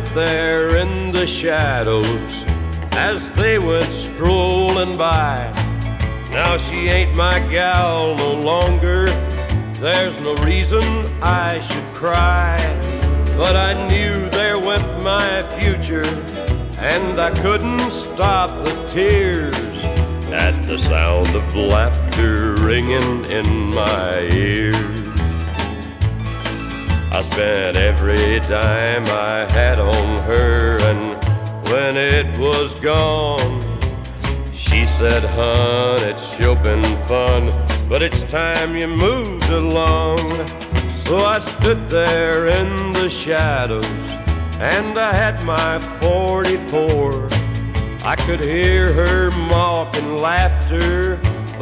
stood there in the shadows as they went strolling by. Now she ain't my gal no longer, there's no reason I should cry. But I knew there went my future, and I couldn't stop the tears at the sound of laughter ringing in my ears. I spent every dime I had on her, and when it was gone, she said, "Hon, it's sure been fun, but it's time you moved along." So I stood there in the shadows, and I had my 44. I could hear her mocking laughter